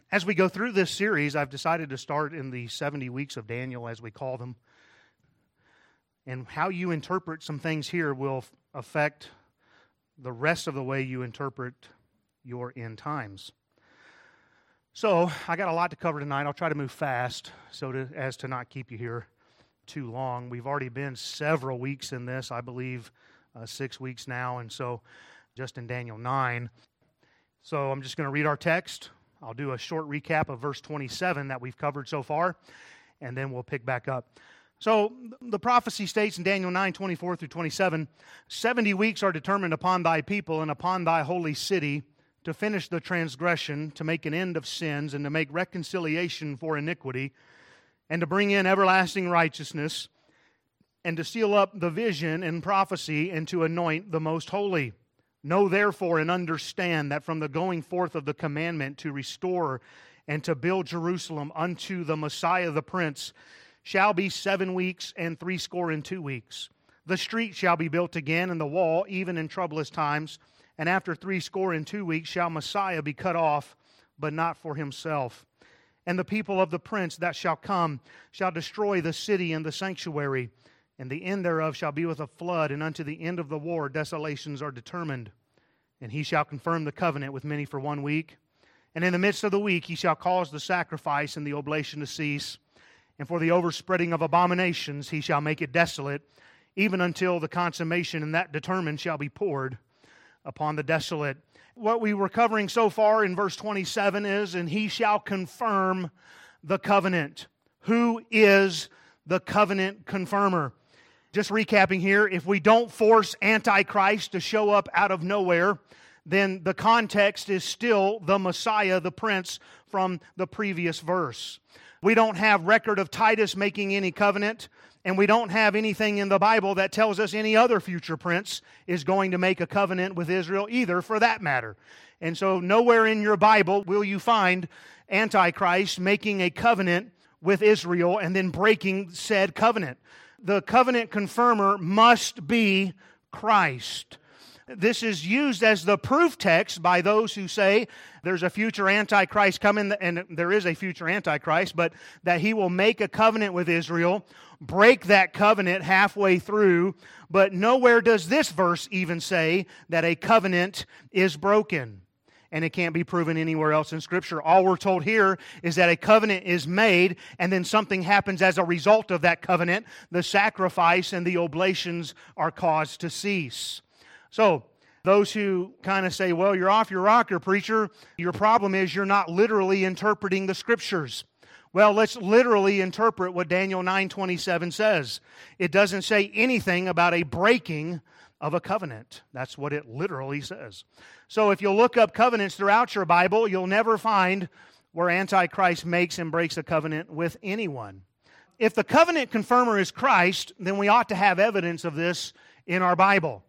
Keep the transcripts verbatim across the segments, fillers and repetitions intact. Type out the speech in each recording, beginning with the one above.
As we go through this series, I've decided to start in the seventy weeks of Daniel, as we call them. And how you interpret some things here will affect the rest of the way you interpret your end times. So, I got a lot to cover tonight. I'll try to move fast so to, as to not keep you here too long. We've already been several weeks in this, I believe uh, six weeks now, and so just in Daniel nine. So, I'm just going to read our text. I'll do a short recap of verse twenty-seven that we've covered so far, and then we'll pick back up. So, the prophecy states in Daniel nine, twenty-four through twenty-seven, seventy weeks are determined upon thy people and upon thy holy city to finish the transgression, to make an end of sins, and to make reconciliation for iniquity, and to bring in everlasting righteousness, and to seal up the vision and prophecy, and to anoint the most holy. Know therefore and understand that from the going forth of the commandment to restore and to build Jerusalem unto the Messiah the Prince shall be seven weeks and threescore and two weeks. The street shall be built again, and the wall, even in troublous times. And after threescore and two weeks shall Messiah be cut off, but not for himself. And the people of the Prince that shall come shall destroy the city and the sanctuary. And the end thereof shall be with a flood, and unto the end of the war desolations are determined. And he shall confirm the covenant with many for one week. And in the midst of the week he shall cause the sacrifice and the oblation to cease. And for the overspreading of abominations he shall make it desolate, even until the consummation and that determined shall be poured upon the desolate. What we were covering so far in verse twenty-seven is, and he shall confirm the covenant. Who is the covenant confirmer? Just recapping here, if we don't force Antichrist to show up out of nowhere, then the context is still the Messiah, the Prince, from the previous verse. We don't have record of Titus making any covenant, and we don't have anything in the Bible that tells us any other future prince is going to make a covenant with Israel either, for that matter. And so nowhere in your Bible will you find Antichrist making a covenant with Israel and then breaking said covenant. The covenant confirmer must be Christ. This is used as the proof text by those who say there's a future Antichrist coming, and there is a future Antichrist, but that he will make a covenant with Israel, break that covenant halfway through, but nowhere does this verse even say that a covenant is broken. And it can't be proven anywhere else in Scripture. All we're told here is that a covenant is made, and then something happens as a result of that covenant. The sacrifice and the oblations are caused to cease. So, those who kind of say, well, you're off your rocker, preacher. Your problem is you're not literally interpreting the Scriptures. Well, let's literally interpret what Daniel nine twenty-seven says. It doesn't say anything about a breaking of a covenant. That's what it literally says. So if you'll look up covenants throughout your Bible, you'll never find where Antichrist makes and breaks a covenant with anyone. If the covenant confirmer is Christ, then we ought to have evidence of this in our Bible.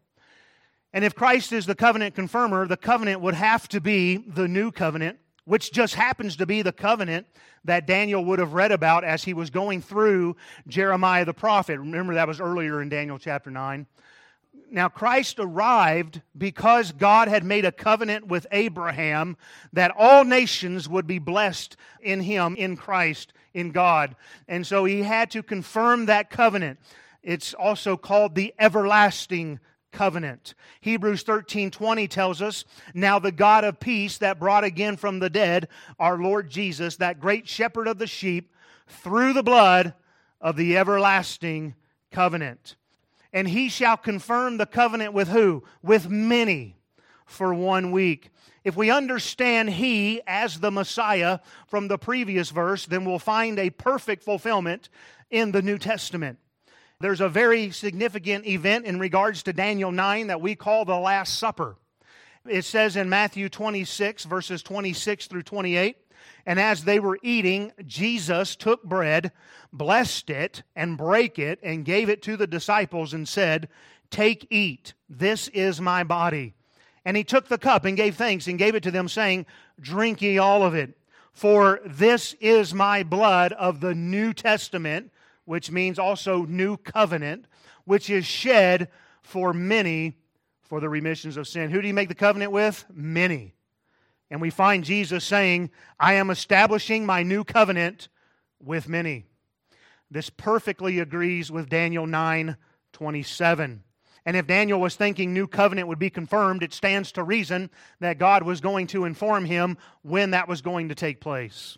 And if Christ is the covenant confirmer, the covenant would have to be the new covenant, which just happens to be the covenant that Daniel would have read about as he was going through Jeremiah the prophet. Remember, that was earlier in Daniel chapter nine. Now, Christ arrived because God had made a covenant with Abraham that all nations would be blessed in Him, in Christ, in God. And so He had to confirm that covenant. It's also called the everlasting covenant. Hebrews thirteen twenty tells us, now the God of peace that brought again from the dead our Lord Jesus, that great shepherd of the sheep, through the blood of the everlasting covenant. And he shall confirm the covenant with who? With many for one week. If we understand he as the Messiah from the previous verse, then we'll find a perfect fulfillment in the New Testament. There's a very significant event in regards to Daniel nine that we call the Last Supper. It says in Matthew twenty-six, verses twenty-six through twenty-eight, and as they were eating, Jesus took bread, blessed it, and brake it, and gave it to the disciples, and said, take, eat, this is my body. And he took the cup and gave thanks, and gave it to them, saying, drink ye all of it, for this is my blood of the New Testament, which means also new covenant, which is shed for many for the remissions of sin. Who do you make the covenant with? Many. And we find Jesus saying, I am establishing my new covenant with many. This perfectly agrees with Daniel nine twenty-seven. And if Daniel was thinking new covenant would be confirmed, it stands to reason that God was going to inform him when that was going to take place.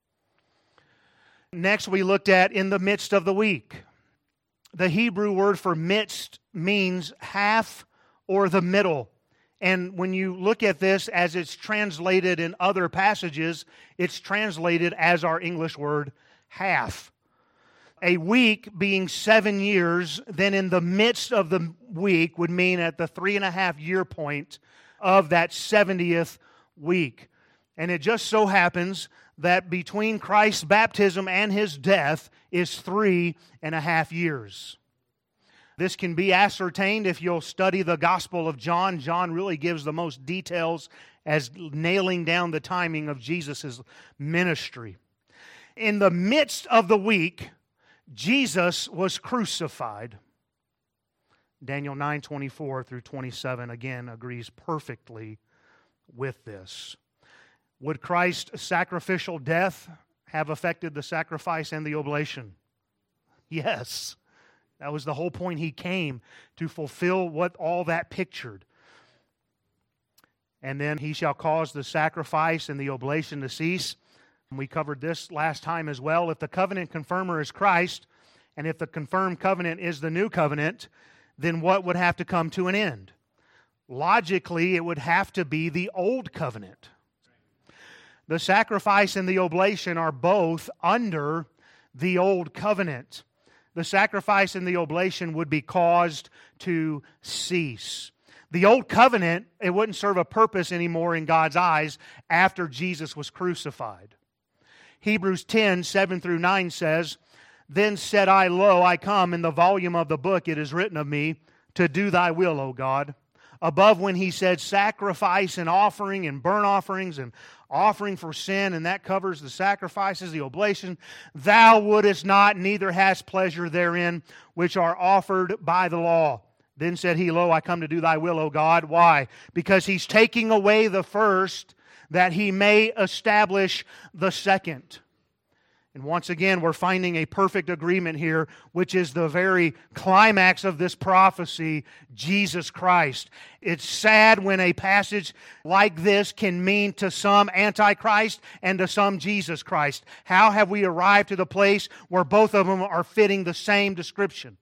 Next, we looked at in the midst of the week. The Hebrew word for midst means half or the middle. And when you look at this as it's translated in other passages, it's translated as our English word half. A week being seven years, then in the midst of the week would mean at the three and a half year point of that seventieth week. And it just so happens that between Christ's baptism and His death is three and a half years. This can be ascertained if you'll study the Gospel of John. John really gives the most details as nailing down the timing of Jesus' ministry. In the midst of the week, Jesus was crucified. Daniel nine twenty-four through twenty-seven again agrees perfectly with this. Would Christ's sacrificial death have affected the sacrifice and the oblation? Yes. That was the whole point. He came to fulfill what all that pictured. And then He shall cause the sacrifice and the oblation to cease. And we covered this last time as well. If the covenant confirmer is Christ, and if the confirmed covenant is the new covenant, then what would have to come to an end? Logically, it would have to be the old covenant. The sacrifice and the oblation are both under the old covenant. The sacrifice and the oblation would be caused to cease. The old covenant, it wouldn't serve a purpose anymore in God's eyes after Jesus was crucified. Hebrews ten, seven through nine says, Then said I, Lo, I come, in the volume of the book it is written of me, to do thy will, O God. Above when he said sacrifice and offering and burnt offerings and offering for sin, and that covers the sacrifices, the oblation, thou wouldest not, neither hast pleasure therein, which are offered by the law. Then said he, Lo, I come to do thy will, O God. Why? Because he's taking away the first, that he may establish the second. And once again, we're finding a perfect agreement here, which is the very climax of this prophecy, Jesus Christ. It's sad when a passage like this can mean to some Antichrist and to some Jesus Christ. How have we arrived to the place where both of them are fitting the same description?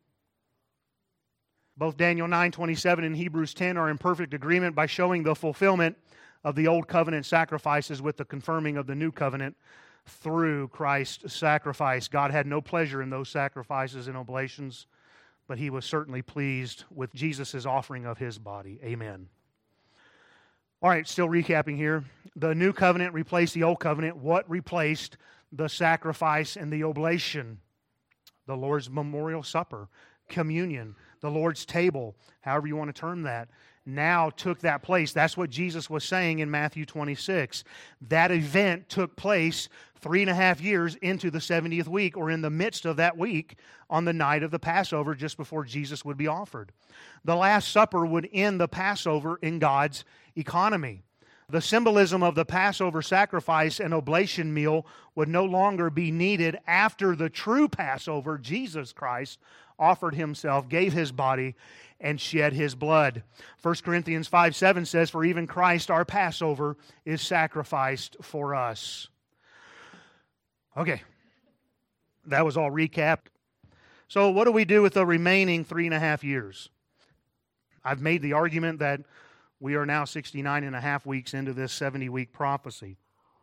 Both Daniel nine twenty-seven and Hebrews ten are in perfect agreement by showing the fulfillment of the old covenant sacrifices with the confirming of the new covenant through Christ's sacrifice. God had no pleasure in those sacrifices and oblations, but He was certainly pleased with Jesus' offering of His body. Amen. All right, still recapping here. The new covenant replaced the old covenant. What replaced the sacrifice and the oblation? The Lord's memorial supper, communion, the Lord's table, however you want to term that, now took that place. That's what Jesus was saying in Matthew twenty-six. That event took place three and a half years into the seventieth week, or in the midst of that week, on the night of the Passover, just before Jesus would be offered. The Last Supper would end the Passover in God's economy. The symbolism of the Passover sacrifice and oblation meal would no longer be needed after the true Passover, Jesus Christ, offered Himself, gave His body, and shed His blood. First Corinthians five seven says, For even Christ our Passover is sacrificed for us. Okay, that was all recapped. So what do we do with the remaining three and a half years? I've made the argument that we are now sixty-nine and a half weeks into this seventy-week prophecy.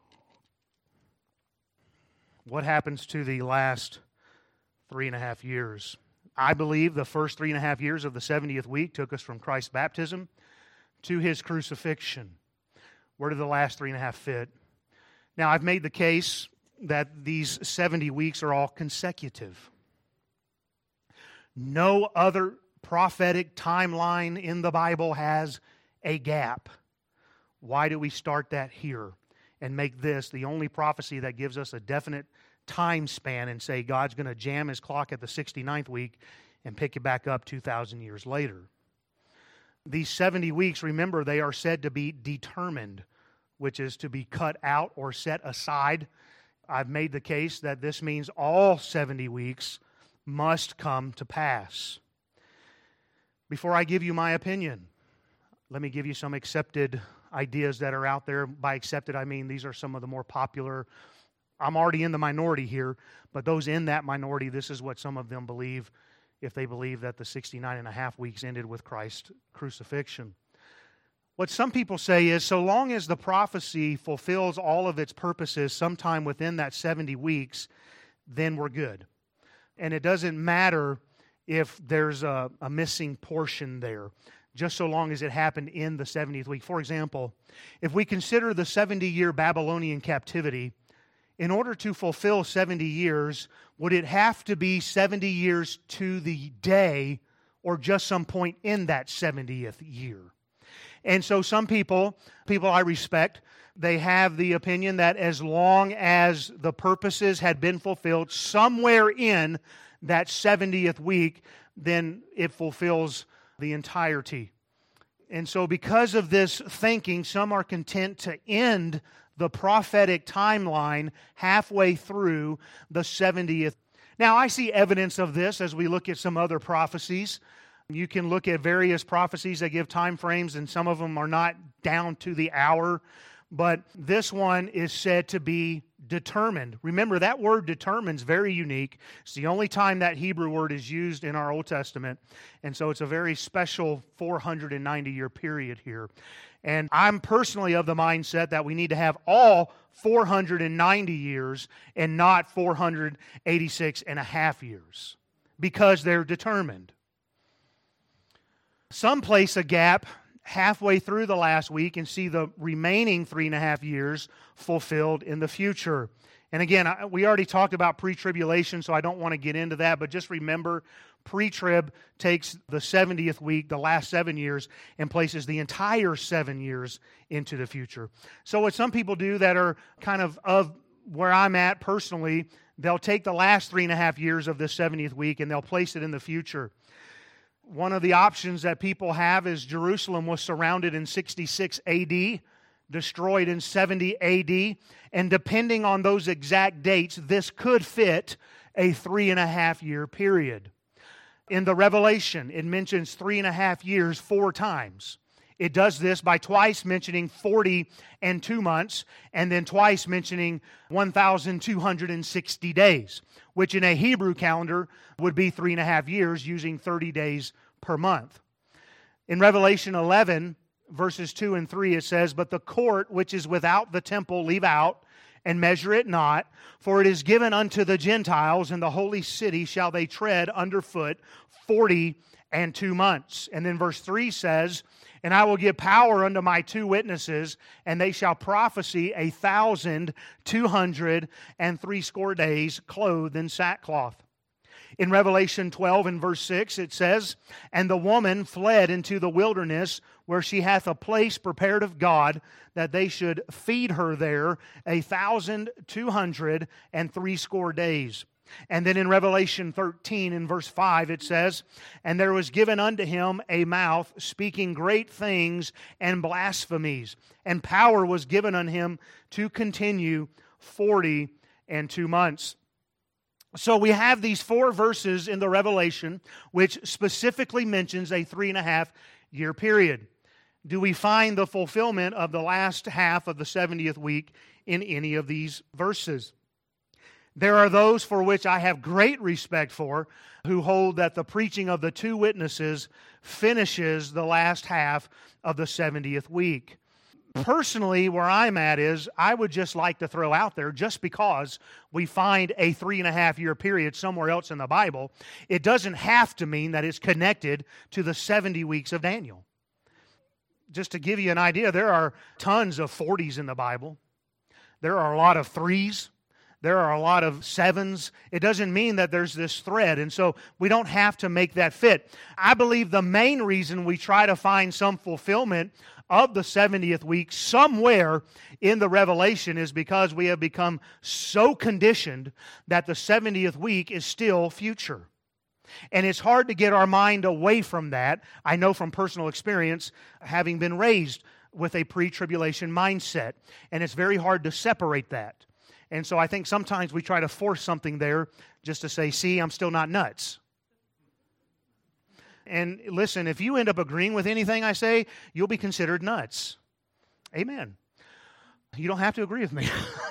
What happens to the last three and a half years? I believe the first three and a half years of the seventieth week took us from Christ's baptism to His crucifixion. Where do the last three and a half fit? Now, I've made the case that these seventy weeks are all consecutive. No other prophetic timeline in the Bible has a gap. Why do we start that here and make this the only prophecy that gives us a definite time span and say God's going to jam His clock at the sixty-ninth week and pick it back up two thousand years later? These seventy weeks, remember, they are said to be determined. which is to be cut out or set aside. I've made the case that this means all seventy weeks must come to pass. Before I give you my opinion, let me give you some accepted ideas that are out there. By accepted, I mean these are some of the more popular. I'm already in the minority here, but those in that minority, this is what some of them believe, if they believe that the sixty-nine and a half weeks ended with Christ's crucifixion. What some people say is, so long as the prophecy fulfills all of its purposes sometime within that seventy weeks, then we're good. And it doesn't matter if there's a, a missing portion there, just so long as it happened in the seventieth week. For example, if we consider the seventy-year Babylonian captivity, in order to fulfill seventy years, would it have to be seventy years to the day or just some point in that seventieth year? And so some people, people I respect, they have the opinion that as long as the purposes had been fulfilled somewhere in that seventieth week, then it fulfills the entirety. And so because of this thinking, some are content to end the prophetic timeline halfway through the seventieth. Now, I see evidence of this as we look at some other prophecies. You can look at various prophecies that give time frames, and some of them are not down to the hour. But this one is said to be determined. Remember, that word determined is very unique. It's the only time that Hebrew word is used in our Old Testament. And so it's a very special four hundred ninety year period here. And I'm personally of the mindset that we need to have all four hundred ninety years and not four hundred eighty-six and a half years, because they're determined. Some place a gap halfway through the last week and see the remaining three and a half years fulfilled in the future. And again, I, we already talked about pre-tribulation, so I don't want to get into that, but just remember, pre-trib takes the seventieth week, the last seven years, and places the entire seven years into the future. So what some people do that are kind of of where I'm at personally, they'll take the last three and a half years of this seventieth week and they'll place it in the future. One of the options that people have is Jerusalem was surrounded in sixty-six A D, destroyed in seventy A D, and depending on those exact dates, this could fit a three and a half year period. In the Revelation, it mentions three and a half years four times. It does this by twice mentioning forty and two months, and then twice mentioning one thousand two hundred sixty days, which in a Hebrew calendar would be three and a half years, using thirty days per month. In Revelation eleven, verses two and three, it says, "But the court which is without the temple leave out, and measure it not, for it is given unto the Gentiles, and the holy city shall they tread underfoot forty and two months." And then verse three says, "And I will give power unto my two witnesses, and they shall prophesy a thousand two hundred and threescore days, clothed in sackcloth." In Revelation twelve and verse six it says, "And the woman fled into the wilderness, where she hath a place prepared of God, that they should feed her there a thousand two hundred and threescore days." And then in Revelation thirteen in verse five it says, "And there was given unto him a mouth speaking great things and blasphemies, and power was given unto him to continue forty and two months." So we have these four verses in the Revelation which specifically mentions a three and a half year period. Do we find the fulfillment of the last half of the seventieth week in any of these verses? There are those for which I have great respect for, who hold that the preaching of the two witnesses finishes the last half of the seventieth week. Personally, where I'm at is, I would just like to throw out there, just because we find a three and a half year period somewhere else in the Bible, it doesn't have to mean that it's connected to the seventy weeks of Daniel. Just to give you an idea, there are tons of forties in the Bible. There are a lot of threes. There are a lot of sevens. It doesn't mean that there's this thread, and so we don't have to make that fit. I believe the main reason we try to find some fulfillment of the seventieth week somewhere in the Revelation is because we have become so conditioned that the seventieth week is still future. And it's hard to get our mind away from that. I know from personal experience, having been raised with a pre-tribulation mindset. And it's very hard to separate that. And so I think sometimes we try to force something there just to say, see, I'm still not nuts. And listen, if you end up agreeing with anything I say, you'll be considered nuts. Amen. You don't have to agree with me.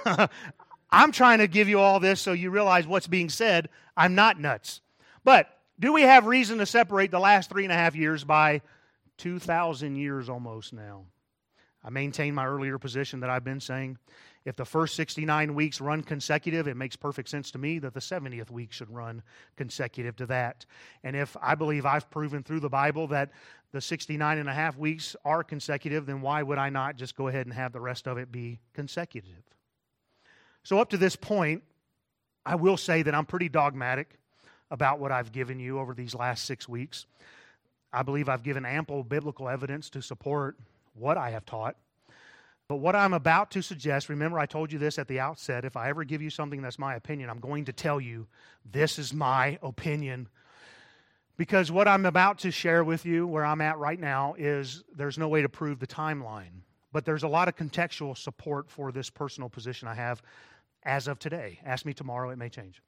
I'm trying to give you all this so you realize what's being said. I'm not nuts. But do we have reason to separate the last three and a half years by two thousand years almost now? I maintain my earlier position that I've been saying. If the first sixty-nine weeks run consecutive, it makes perfect sense to me that the seventieth week should run consecutive to that. And if I believe I've proven through the Bible that the sixty-nine and a half weeks are consecutive, then why would I not just go ahead and have the rest of it be consecutive? So up to this point, I will say that I'm pretty dogmatic about what I've given you over these last six weeks. I believe I've given ample biblical evidence to support what I have taught. But what I'm about to suggest, remember I told you this at the outset, if I ever give you something that's my opinion, I'm going to tell you this is my opinion. Because what I'm about to share with you, where I'm at right now, is there's no way to prove the timeline. But there's a lot of contextual support for this personal position I have as of today. Ask me tomorrow, it may change.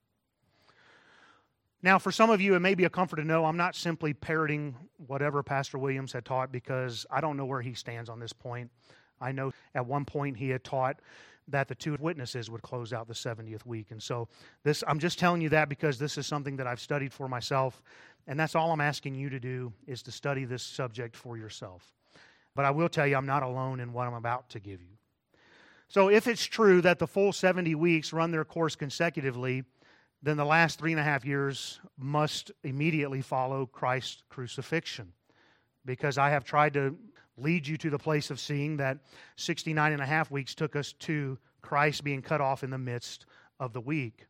Now, for some of you, it may be a comfort to know I'm not simply parroting whatever Pastor Williams had taught because I don't know where he stands on this point. I know at one point he had taught that the two witnesses would close out the seventieth week. And so this, I'm just telling you that because this is something that I've studied for myself. And that's all I'm asking you to do is to study this subject for yourself. But I will tell you I'm not alone in what I'm about to give you. So if it's true that the full seventy weeks run their course consecutively, then the last three and a half years must immediately follow Christ's crucifixion. Because I have tried to lead you to the place of seeing that sixty-nine and a half weeks took us to Christ being cut off in the midst of the week.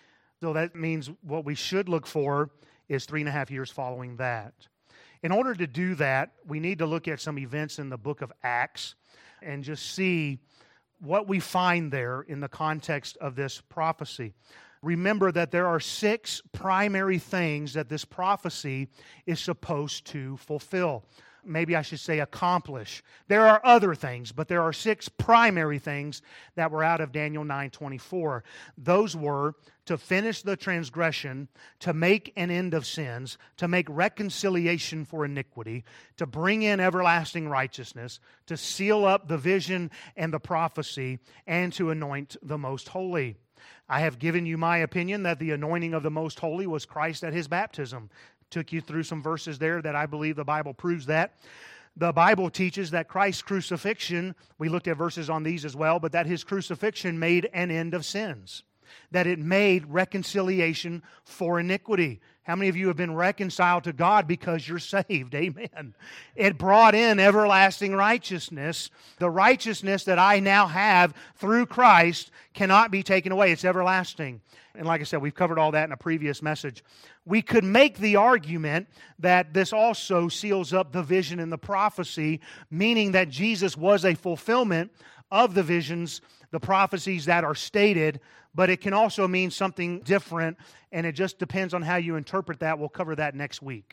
So that means what we should look for is three and a half years following that. In order to do that, we need to look at some events in the book of Acts and just see what we find there in the context of this prophecy. Remember that there are six primary things that this prophecy is supposed to fulfill. Maybe I should say accomplish. There are other things, but there are six primary things that were out of Daniel nine twenty-four. Those were to finish the transgression, to make an end of sins, to make reconciliation for iniquity, to bring in everlasting righteousness, to seal up the vision and the prophecy, and to anoint the most holy. I have given you my opinion that the anointing of the most holy was Christ at His baptism. Took you through some verses there that I believe the Bible proves that. The Bible teaches that Christ's crucifixion, we looked at verses on these as well, but that His crucifixion made an end of sins. That it made reconciliation for iniquity. How many of you have been reconciled to God because you're saved? Amen. It brought in everlasting righteousness. The righteousness that I now have through Christ cannot be taken away. It's everlasting. And like I said, we've covered all that in a previous message. We could make the argument that this also seals up the vision and the prophecy, meaning that Jesus was a fulfillment of the visions, the prophecies that are stated, but it can also mean something different, and it just depends on how you interpret that. We'll cover that next week.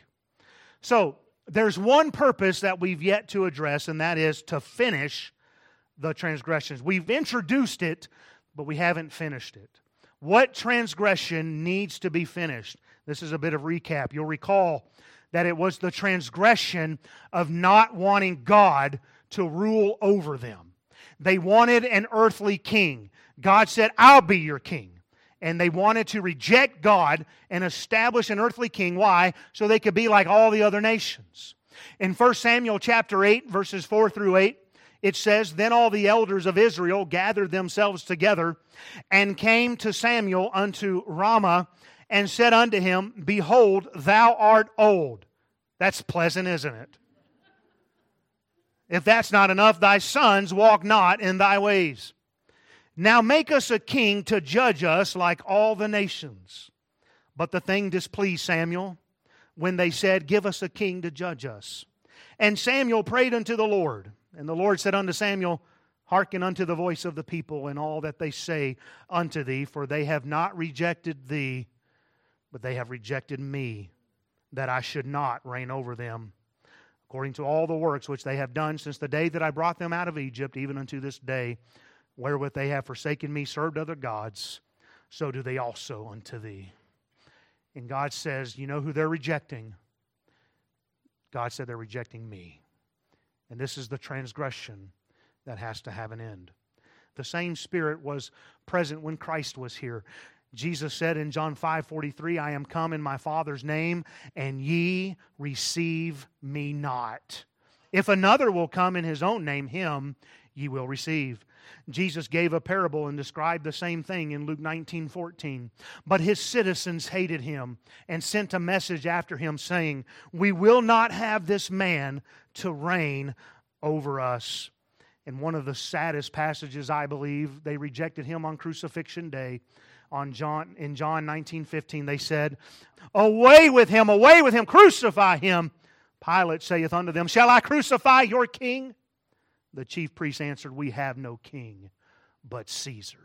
So, there's one purpose that we've yet to address, and that is to finish the transgressions. We've introduced it, but we haven't finished it. What transgression needs to be finished? This is a bit of recap. You'll recall that it was the transgression of not wanting God to rule over them. They wanted an earthly king. God said, I'll be your king. And they wanted to reject God and establish an earthly king. Why? So they could be like all the other nations. In First Samuel chapter eight, verses four through eight, it says, Then all the elders of Israel gathered themselves together and came to Samuel unto Ramah and said unto him, Behold, thou art old. That's pleasant, isn't it? If that's not enough, thy sons walk not in thy ways. Now make us a king to judge us like all the nations. But the thing displeased Samuel when they said, Give us a king to judge us. And Samuel prayed unto the Lord. And the Lord said unto Samuel, Hearken unto the voice of the people and all that they say unto thee, for they have not rejected thee, but they have rejected me, that I should not reign over them. according to all the works which they have done since the day that I brought them out of Egypt, even unto this day, wherewith they have forsaken me, served other gods, so do they also unto thee. And God says, you know who they're rejecting? God said they're rejecting me. And this is the transgression that has to have an end. The same Spirit was present when Christ was here. Jesus said in John five forty-three, I am come in my Father's name, and ye receive me not. If another will come in his own name, him ye will receive. Jesus gave a parable and described the same thing in Luke nineteen fourteen. But his citizens hated him and sent a message after him saying, we will not have this man to reign over us. In one of the saddest passages, I believe, they rejected him on crucifixion day. On John, in John nineteen fifteen, they said, away with him, away with him, crucify him. Pilate saith unto them, shall I crucify your king? The chief priests answered, we have no king but Caesar.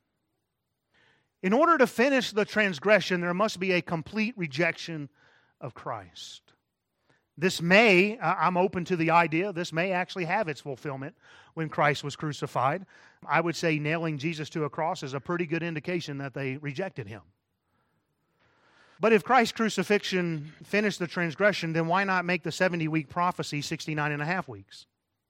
In order to finish the transgression, there must be a complete rejection of Christ. This may, I'm open to the idea, this may actually have its fulfillment when Christ was crucified. I would say nailing Jesus to a cross is a pretty good indication that they rejected Him. But if Christ's crucifixion finished the transgression, then why not make the seventy-week prophecy sixty-nine and a half weeks?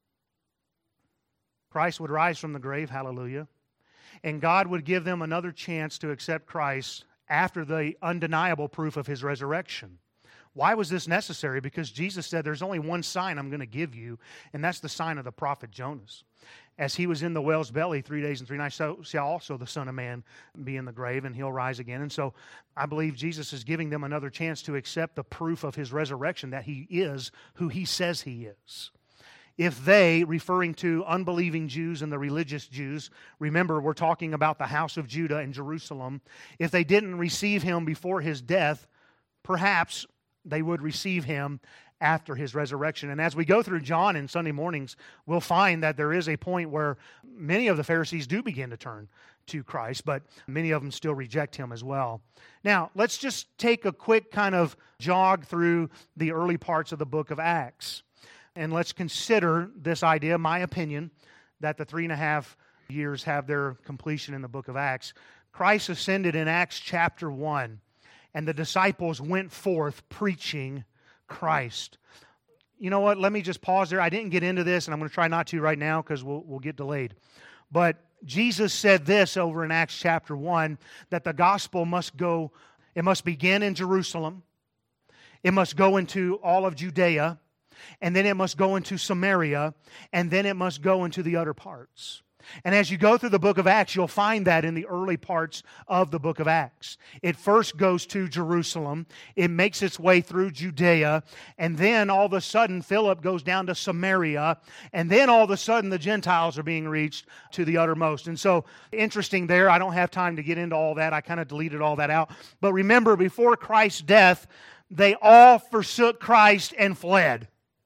Christ would rise from the grave, hallelujah, and God would give them another chance to accept Christ after the undeniable proof of His resurrection. Why was this necessary? Because Jesus said, there's only one sign I'm going to give you, and that's the sign of the prophet Jonas. As he was in the whale's belly three days and three nights, so shall also the Son of Man be in the grave, and He'll rise again. And so I believe Jesus is giving them another chance to accept the proof of His resurrection, that He is who He says He is. If they, referring to unbelieving Jews and the religious Jews, remember we're talking about the house of Judah and Jerusalem, if they didn't receive Him before His death, perhaps they would receive Him after His resurrection. And as we go through John in Sunday mornings, we'll find that there is a point where many of the Pharisees do begin to turn to Christ, but many of them still reject Him as well. Now, let's just take a quick kind of jog through the early parts of the book of Acts. And let's consider this idea, my opinion, that the three and a half years have their completion in the book of Acts. Christ ascended in Acts chapter one, and the disciples went forth preaching Christ. You know what? Let me just pause there. I didn't get into this, and I'm going to try not to right now because we'll, we'll get delayed. But Jesus said this over in Acts chapter one, that the gospel must go, it must begin in Jerusalem. It must go into all of Judea. And then it must go into Samaria, and then it must go into the other parts. And as you go through the book of Acts, you'll find that in the early parts of the book of Acts. It first goes to Jerusalem, it makes its way through Judea, and then all of a sudden Philip goes down to Samaria, and then all of a sudden the Gentiles are being reached to the uttermost. And so, interesting there, I don't have time to get into all that, I kind of deleted all that out. But remember, before Christ's death, they all forsook Christ and fled.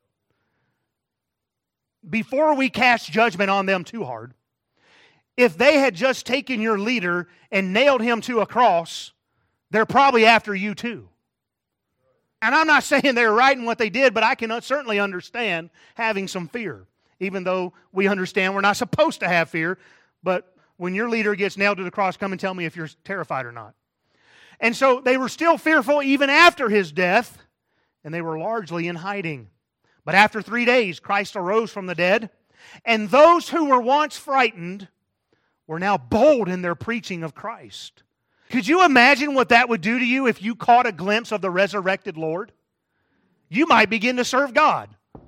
Before we cast judgment on them too hard, if they had just taken your leader and nailed him to a cross, they're probably after you too. And I'm not saying they're right in what they did, but I can certainly understand having some fear, even though we understand we're not supposed to have fear. But when your leader gets nailed to the cross, come and tell me if you're terrified or not. And so they were still fearful even after His death, and they were largely in hiding. But after three days, Christ arose from the dead, and those who were once frightened were now bold in their preaching of Christ. Could you imagine what that would do to you if you caught a glimpse of the resurrected Lord? You might begin to serve God.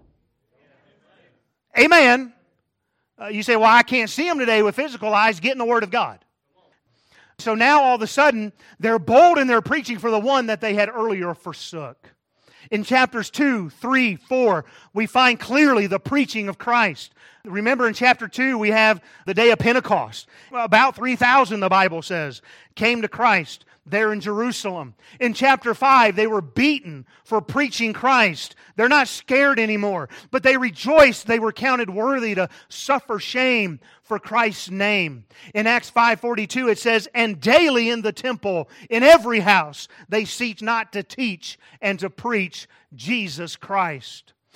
Amen. Uh, you say, well, I can't see Him today with physical eyes. Get in the Word of God. So now all of a sudden, they're bold in their preaching for the one that they had earlier forsook. In chapters two, three, four, we find clearly the preaching of Christ. Remember in chapter two, we have the day of Pentecost. About three thousand, the Bible says, came to Christ there in Jerusalem. In chapter five, they were beaten for preaching Christ. They're not scared anymore, but they rejoiced they were counted worthy to suffer shame for Christ's name. In Acts five forty-two, it says, and daily in the temple, in every house, they cease not to teach and to preach Jesus Christ.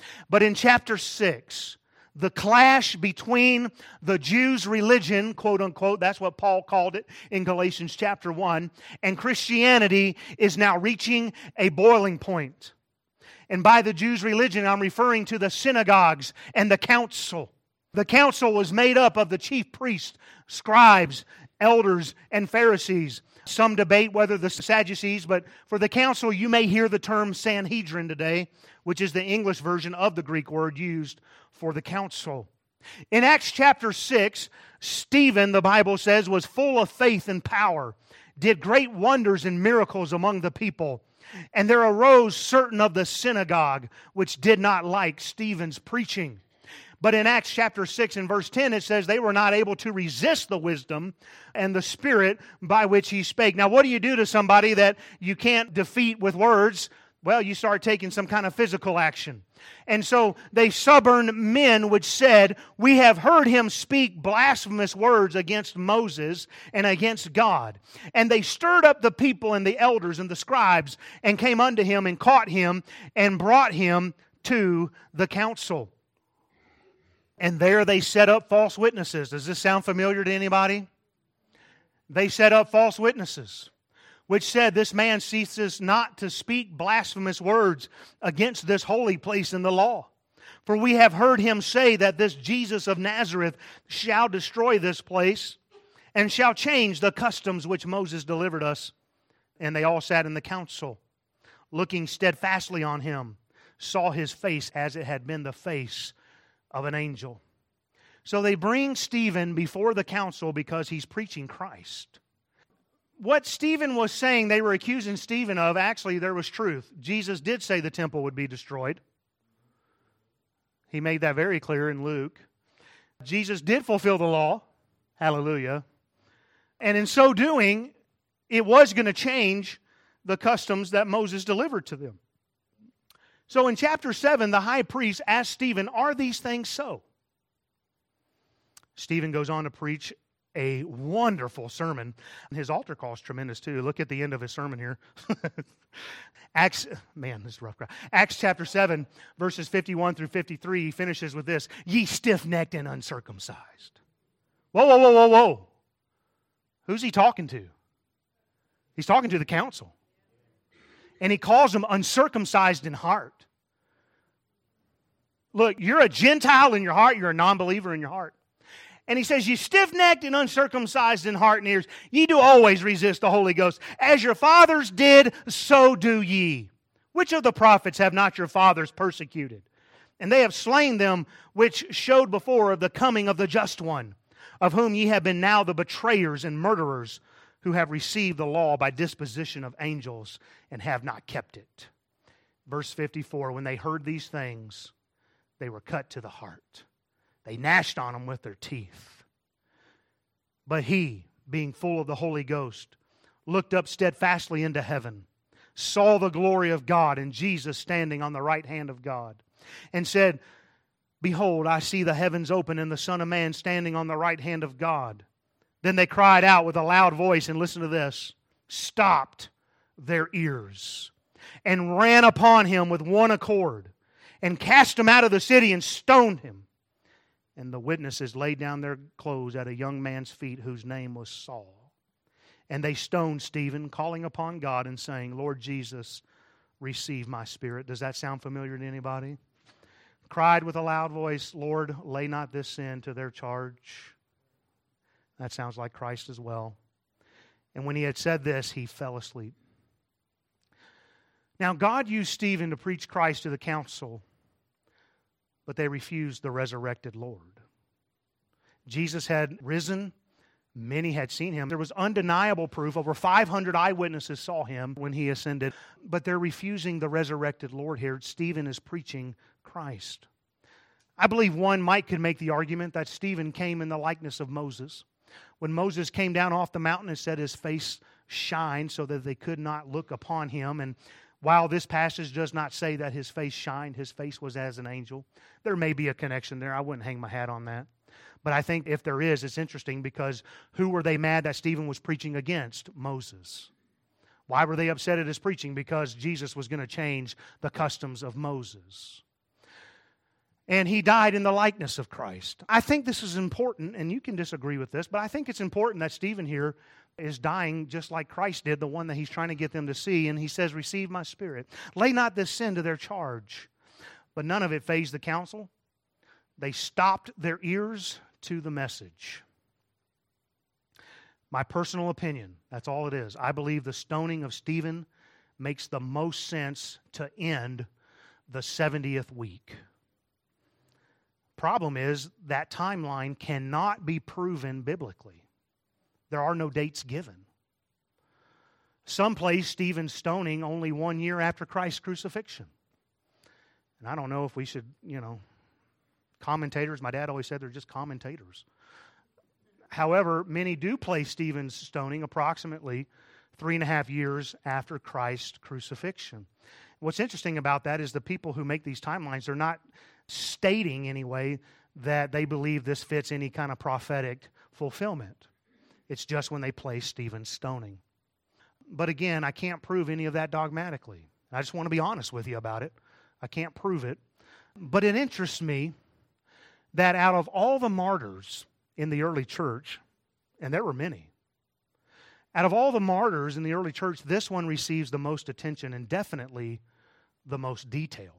But in chapter six, the clash between the Jews' religion, quote unquote, that's what Paul called it in Galatians chapter one, and Christianity is now reaching a boiling point. And by the Jews' religion, I'm referring to the synagogues and the council. The council was made up of the chief priests, scribes, elders, and Pharisees. Some debate whether the Sadducees, but for the council you may hear the term Sanhedrin today, which is the English version of the Greek word used for the council. In Acts chapter six, Stephen, the Bible says, was full of faith and power, did great wonders and miracles among the people. And there arose certain of the synagogue which did not like Stephen's preaching. But in Acts chapter six and verse ten, it says they were not able to resist the wisdom and the spirit by which he spake. Now, what do you do to somebody that you can't defeat with words? Well, you start taking some kind of physical action. And so they suborned men which said, we have heard him speak blasphemous words against Moses and against God. And they stirred up the people and the elders and the scribes and came unto him and caught him and brought him to the council. And there they set up false witnesses. Does this sound familiar to anybody? They set up false witnesses, which said, this man ceases not to speak blasphemous words against this holy place in the law. For we have heard him say that this Jesus of Nazareth shall destroy this place and shall change the customs which Moses delivered us. And they all sat in the council, looking steadfastly on him, saw his face as it had been the face of an angel. So they bring Stephen before the council because he's preaching Christ. What Stephen was saying, they were accusing Stephen of, actually there was truth. Jesus did say the temple would be destroyed. He made that very clear in Luke. Jesus did fulfill the law. Hallelujah. And in so doing, it was going to change the customs that Moses delivered to them. So in chapter seven, the high priest asked Stephen, are these things so? Stephen goes on to preach a wonderful sermon. His altar call is tremendous too. Look at the end of his sermon here. Acts, man, this is a rough crowd. Acts chapter seven, verses fifty-one through fifty-three, he finishes with this, ye stiff-necked and uncircumcised. Whoa, whoa, whoa, whoa, whoa. Who's he talking to? He's talking to the council. And he calls them uncircumcised in heart. Look, you're a Gentile in your heart. You're a non-believer in your heart. And he says, ye stiff-necked and uncircumcised in heart and ears, ye do always resist the Holy Ghost. As your fathers did, so do ye. Which of the prophets have not your fathers persecuted? And they have slain them which showed before of the coming of the just one, of whom ye have been now the betrayers and murderers, who have received the law by disposition of angels and have not kept it. Verse fifty-four, when they heard these things, they were cut to the heart. They gnashed on him with their teeth. But he, being full of the Holy Ghost, looked up steadfastly into heaven, saw the glory of God and Jesus standing on the right hand of God, and said, behold, I see the heavens open and the Son of Man standing on the right hand of God. Then they cried out with a loud voice, and listen to this, stopped their ears, and ran upon him with one accord, and cast him out of the city and stoned him. And the witnesses laid down their clothes at a young man's feet whose name was Saul. And they stoned Stephen, calling upon God and saying, Lord Jesus, receive my spirit. Does that sound familiar to anybody? Cried with a loud voice, Lord, lay not this sin to their charge. That sounds like Christ as well. And when he had said this, he fell asleep. Now, God used Stephen to preach Christ to the council, but they refused the resurrected Lord. Jesus had risen. Many had seen him. There was undeniable proof. Over five hundred eyewitnesses saw him when he ascended. But they're refusing the resurrected Lord here. Stephen is preaching Christ. I believe one might could make the argument that Stephen came in the likeness of Moses. When Moses came down off the mountain and said his face shined so that they could not look upon him. And while this passage does not say that his face shined, his face was as an angel. There may be a connection there. I wouldn't hang my hat on that. But I think if there is, it's interesting because who were they mad that Stephen was preaching against? Moses. Why were they upset at his preaching? Because Jesus was going to change the customs of Moses. And he died in the likeness of Christ. I think this is important, and you can disagree with this, but I think it's important that Stephen here is dying just like Christ did, the one that he's trying to get them to see. And he says, receive my spirit. Lay not this sin to their charge. But none of it fazed the council. They stopped their ears to the message. My personal opinion, that's all it is. I believe the stoning of Stephen makes the most sense to end the seventieth week. Problem is, that timeline cannot be proven biblically. There are no dates given. Some place Stephen's stoning only one year after Christ's crucifixion. And I don't know if we should, you know, commentators, my dad always said they're just commentators. However, many do place Stephen's stoning approximately three and a half years after Christ's crucifixion. What's interesting about that is the people who make these timelines, they're not stating anyway that they believe this fits any kind of prophetic fulfillment. It's just when they place Stephen's stoning. But again, I can't prove any of that dogmatically. I just want to be honest with you about it. I can't prove it. But it interests me that out of all the martyrs in the early church, and there were many, out of all the martyrs in the early church, this one receives the most attention and definitely the most detail.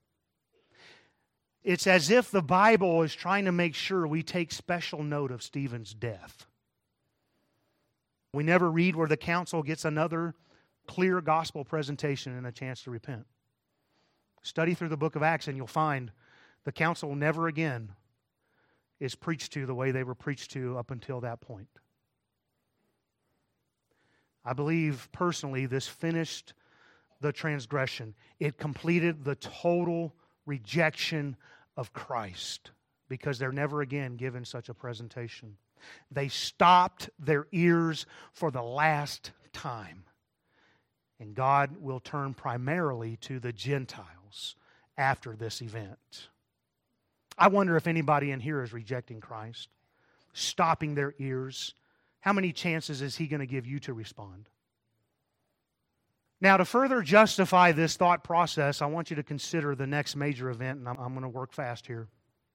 It's as if the Bible is trying to make sure we take special note of Stephen's death. We never read where the council gets another clear gospel presentation and a chance to repent. Study through the book of Acts and you'll find the council never again is preached to the way they were preached to up until that point. I believe personally this finished the transgression. It completed the total rejection of Christ because they're never again given such a presentation. They stopped their ears for the last time. And God will turn primarily to the Gentiles after this event. I wonder if anybody in here is rejecting Christ, stopping their ears. How many chances is He going to give you to respond? Now, to further justify this thought process, I want you to consider the next major event, and I'm, I'm going to work fast here.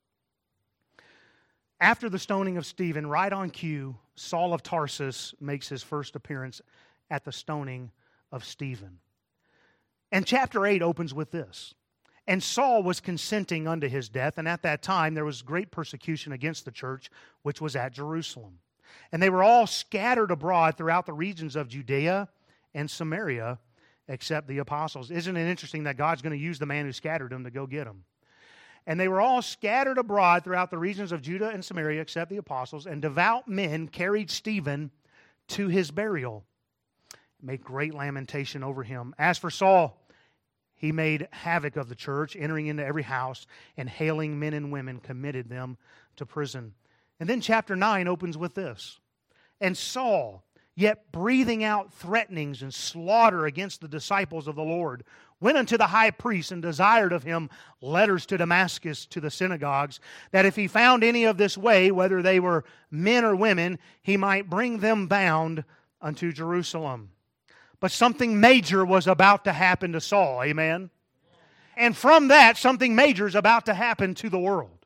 After the stoning of Stephen, right on cue, Saul of Tarsus makes his first appearance at the stoning of Stephen. And chapter eight opens with this. And Saul was consenting unto his death, and at that time there was great persecution against the church, which was at Jerusalem. And they were all scattered abroad throughout the regions of Judea and Samaria, except the apostles. Isn't it interesting that God's going to use the man who scattered them to go get them? And they were all scattered abroad throughout the regions of Judah and Samaria, except the apostles, and devout men carried Stephen to his burial. Made great lamentation over him. As for Saul, he made havoc of the church, entering into every house, and hailing men and women, committed them to prison. And then chapter nine opens with this. And Saul, yet breathing out threatenings and slaughter against the disciples of the Lord, went unto the high priest and desired of him letters to Damascus to the synagogues, that if he found any of this way, whether they were men or women, he might bring them bound unto Jerusalem. But something major was about to happen to Saul, amen? And from that, something major is about to happen to the world.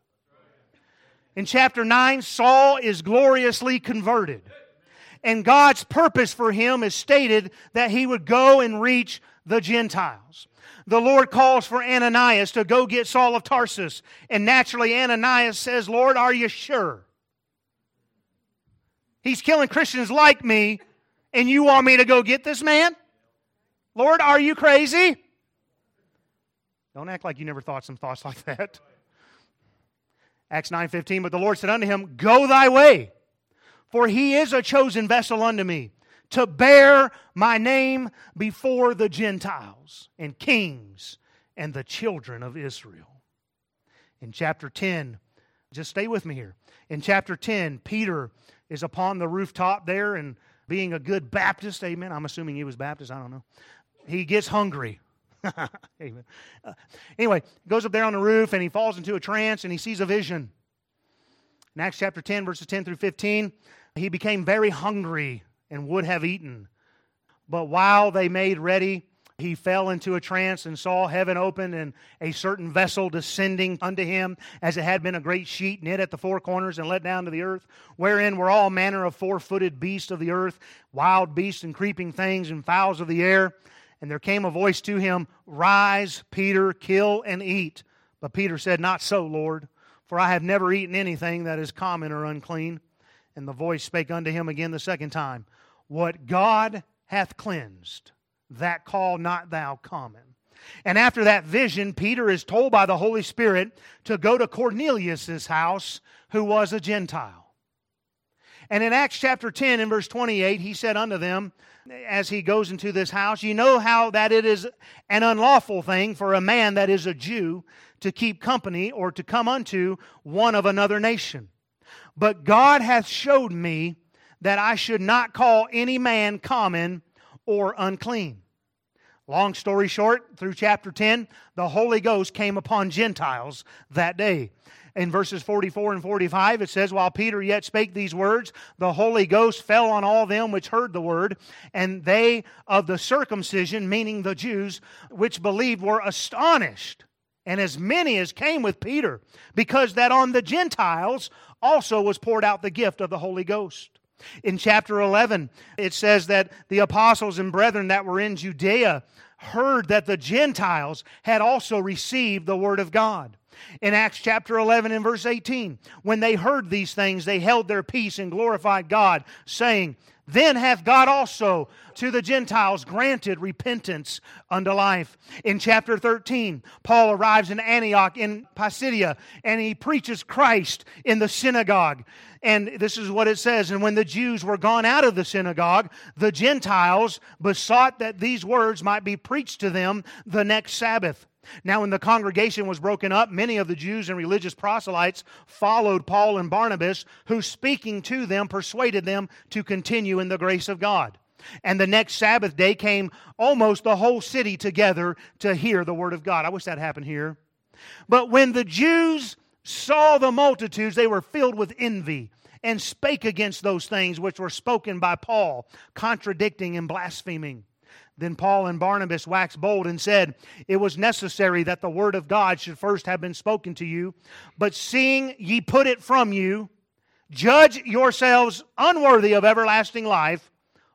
In chapter nine, Saul is gloriously converted. And God's purpose for him is stated that he would go and reach the Gentiles. The Lord calls for Ananias to go get Saul of Tarsus. And naturally Ananias says, Lord, are you sure? He's killing Christians like me, and you want me to go get this man? Lord, are you crazy? Don't act like you never thought some thoughts like that. Acts nine fifteen, but the Lord said unto him, Go thy way, for he is a chosen vessel unto me, to bear my name before the Gentiles and kings and the children of Israel. In chapter ten, just stay with me here. In chapter ten, Peter is upon the rooftop there, and being a good Baptist, amen, I'm assuming he was Baptist, I don't know. He gets hungry. Amen. Uh, anyway, goes up there on the roof and he falls into a trance and he sees a vision. In Acts chapter ten, verses ten through fifteen, he became very hungry and would have eaten. But while they made ready He fell into a trance and saw heaven open and a certain vessel descending unto him, as it had been a great sheet knit at the four corners and let down to the earth, wherein were all manner of four-footed beasts of the earth, wild beasts and creeping things and fowls of the air. And there came a voice to him, Rise, Peter, kill and eat. But Peter said, Not so, Lord, for I have never eaten anything that is common or unclean. And the voice spake unto him again the second time, What God hath cleansed, that call not thou common. And after that vision, Peter is told by the Holy Spirit to go to Cornelius' house, who was a Gentile. And in Acts chapter ten, in verse twenty-eight, he said unto them, as he goes into this house, Ye know how that it is an unlawful thing for a man that is a Jew to keep company or to come unto one of another nation. But God hath showed me that I should not call any man common or unclean. Long story short, through chapter ten, the Holy Ghost came upon Gentiles that day. In verses forty-four and forty-five, it says, While Peter yet spake these words, the Holy Ghost fell on all them which heard the word, and they of the circumcision, meaning the Jews, which believed, were astonished. And as many as came with Peter, because that on the Gentiles also was poured out the gift of the Holy Ghost. In chapter eleven, it says that the apostles and brethren that were in Judea heard that the Gentiles had also received the word of God. In Acts chapter eleven and verse eighteen, when they heard these things, they held their peace and glorified God, saying, Then hath God also to the Gentiles granted repentance unto life. In chapter thirteen, Paul arrives in Antioch in Pisidia, and he preaches Christ in the synagogue. And this is what it says, And when the Jews were gone out of the synagogue, the Gentiles besought that these words might be preached to them the next Sabbath. Now when the congregation was broken up, many of the Jews and religious proselytes followed Paul and Barnabas, who speaking to them persuaded them to continue in the grace of God. And the next Sabbath day came almost the whole city together to hear the word of God. I wish that happened here. But when the Jews saw the multitudes, they were filled with envy and spake against those things which were spoken by Paul, contradicting and blaspheming. Then Paul and Barnabas waxed bold and said, It was necessary that the word of God should first have been spoken to you, but seeing ye put it from you, judge yourselves unworthy of everlasting life,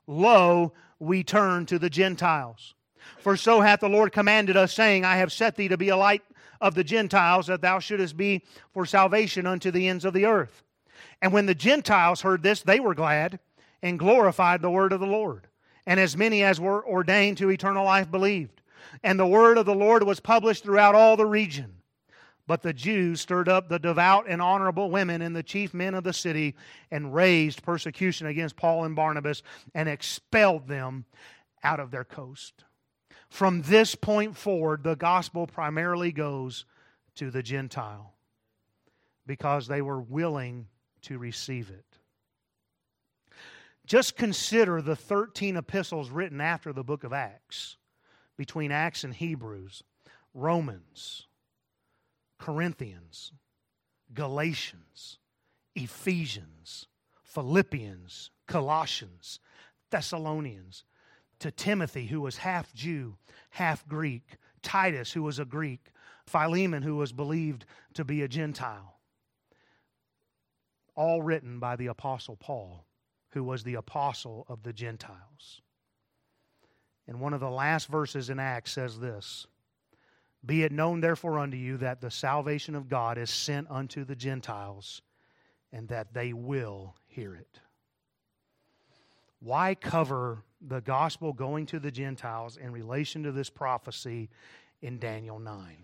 lo, we turn to the Gentiles. For so hath the Lord commanded us, saying, I have set thee to be a light of the Gentiles, that thou shouldest be for salvation unto the ends of the earth. And when the Gentiles heard this, they were glad, and glorified the word of the Lord. And as many as were ordained to eternal life believed. And the word of the Lord was published throughout all the region. But the Jews stirred up the devout and honorable women and the chief men of the city, and raised persecution against Paul and Barnabas, and expelled them out of their coast. From this point forward, the gospel primarily goes to the Gentile, because they were willing to receive it. Just consider the thirteen epistles written after the book of Acts, between Acts and Hebrews, Romans, Corinthians, Galatians, Ephesians, Philippians, Colossians, Thessalonians, to Timothy, who was half Jew, half Greek, Titus, who was a Greek, Philemon, who was believed to be a Gentile. All written by the Apostle Paul, who was the apostle of the Gentiles. And one of the last verses in Acts says this, Be it known therefore unto you that the salvation of God is sent unto the Gentiles, and that they will hear it. Why cover the gospel going to the Gentiles in relation to this prophecy in Daniel nine?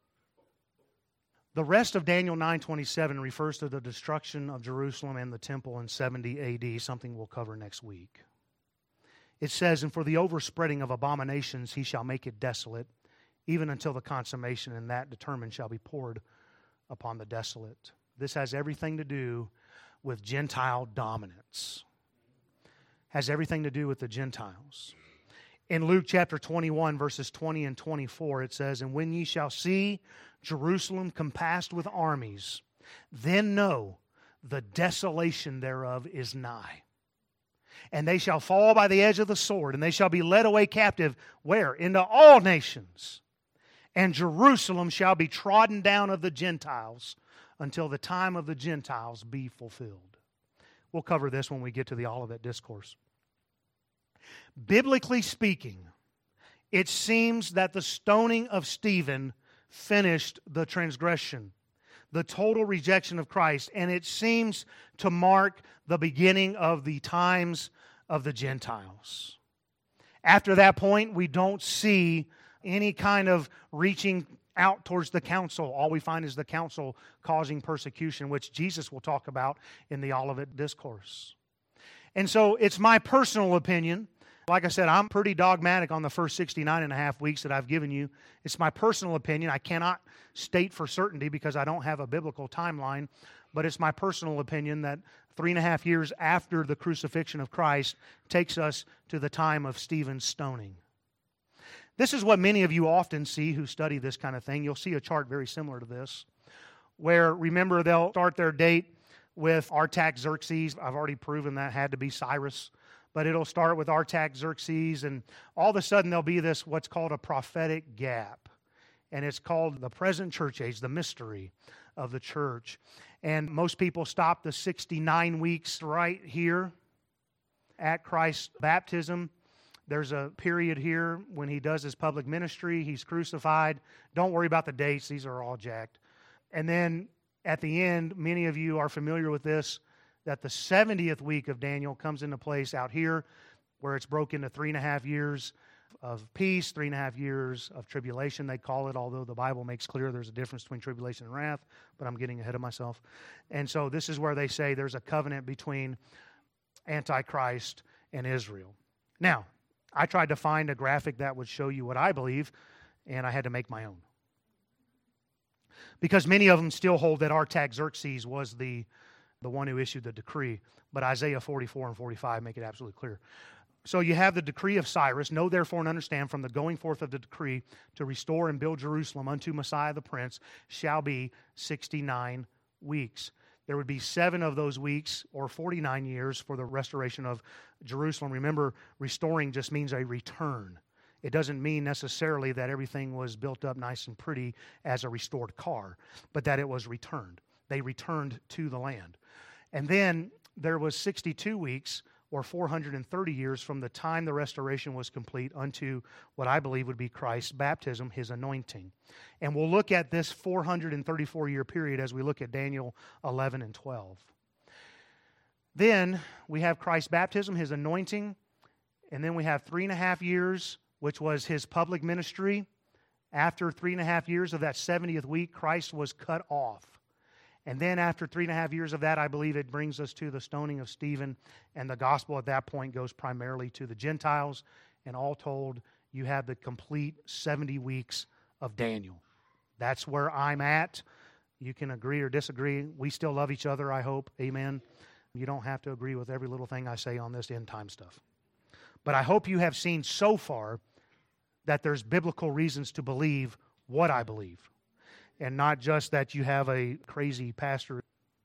The rest of Daniel nine twenty-seven refers to the destruction of Jerusalem and the temple in seventy A D, something we'll cover next week. It says, And for the overspreading of abominations he shall make it desolate, even until the consummation, and that determined shall be poured upon the desolate. This has everything to do with Gentile dominance. Has everything to do with the Gentiles. In Luke chapter twenty-one, verses twenty and twenty-four, it says, And when ye shall see Jerusalem compassed with armies, then know the desolation thereof is nigh. And they shall fall by the edge of the sword, and they shall be led away captive. Where? Into all nations. And Jerusalem shall be trodden down of the Gentiles until the time of the Gentiles be fulfilled. We'll cover this when we get to the Olivet Discourse. Biblically speaking, it seems that the stoning of Stephen finished the transgression, the total rejection of Christ, and it seems to mark the beginning of the times of the Gentiles. After that point, we don't see any kind of reaching out towards the council. All we find is the council causing persecution, which Jesus will talk about in the Olivet Discourse. And so it's my personal opinion. Like I said, I'm pretty dogmatic on the first sixty-nine and a half weeks that I've given you. It's my personal opinion. I cannot state for certainty because I don't have a biblical timeline, but it's my personal opinion that three and a half years after the crucifixion of Christ takes us to the time of Stephen's stoning. This is what many of you often see who study this kind of thing. You'll see a chart very similar to this, where, remember, they'll start their date with Artaxerxes. I've already proven that had to be Cyrus. But it'll start with Artaxerxes, and all of a sudden there'll be this, what's called a prophetic gap. And it's called the present church age, the mystery of the church. And most people stop the sixty-nine weeks right here at Christ's baptism. There's a period here when he does his public ministry. He's crucified. Don't worry about the dates. These are all jacked. And then at the end, many of you are familiar with this, that the seventieth week of Daniel comes into place out here, where it's broken into three and a half years of peace, three and a half years of tribulation, they call it, although the Bible makes clear there's a difference between tribulation and wrath, but I'm getting ahead of myself. And so this is where they say there's a covenant between Antichrist and Israel. Now, I tried to find a graphic that would show you what I believe, and I had to make my own. Because many of them still hold that Artaxerxes was the, the one who issued the decree, but Isaiah forty-four and forty-five make it absolutely clear. So you have the decree of Cyrus, know therefore and understand from the going forth of the decree to restore and build Jerusalem unto Messiah the Prince shall be sixty-nine weeks. There would be seven of those weeks, or forty-nine years, for the restoration of Jerusalem. Remember, restoring just means a return. It doesn't mean necessarily that everything was built up nice and pretty as a restored car, but that it was returned. They returned to the land. And then there was sixty-two weeks, or four hundred thirty years, from the time the restoration was complete unto what I believe would be Christ's baptism, his anointing. And we'll look at this four hundred thirty-four year period as we look at Daniel eleven and twelve. Then we have Christ's baptism, his anointing, and then we have three and a half years, which was his public ministry. After three and a half years of that seventieth week, Christ was cut off. And then after three and a half years of that, I believe it brings us to the stoning of Stephen, and the gospel at that point goes primarily to the Gentiles. And all told, you have the complete seventy weeks of Daniel. That's where I'm at. You can agree or disagree. We still love each other, I hope. Amen. You don't have to agree with every little thing I say on this end time stuff. But I hope you have seen so far that there's biblical reasons to believe what I believe, and not just that you have a crazy pastor.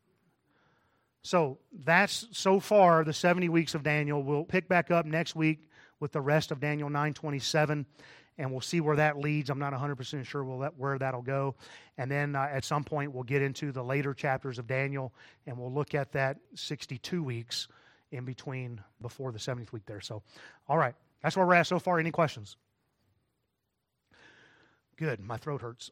So that's so far the seventy weeks of Daniel. We'll pick back up next week with the rest of Daniel nine twenty-seven, and we'll see where that leads. I'm not one hundred percent sure where that'll go. And then uh, at some point we'll get into the later chapters of Daniel, and we'll look at that sixty-two weeks in between before the seventieth week there. So, all right, that's where we're at so far. Any questions? Good. My throat hurts.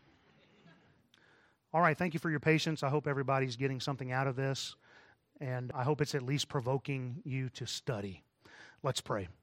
All right, thank you for your patience. I hope everybody's getting something out of this, and I hope it's at least provoking you to study. Let's pray.